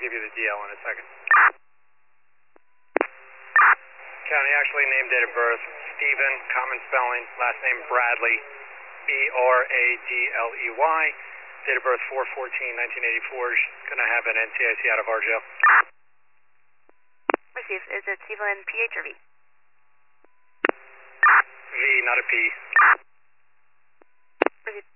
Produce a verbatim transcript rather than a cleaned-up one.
give you the D L in a second. County actually named date of birth, Stephen, common spelling, last name Bradley, B R A D L E Y, date of birth four fourteen nineteen eighty-four, going to have an N C I C out of our jail. Receive. Is it Stephen P H or V? V, not a P. Receive.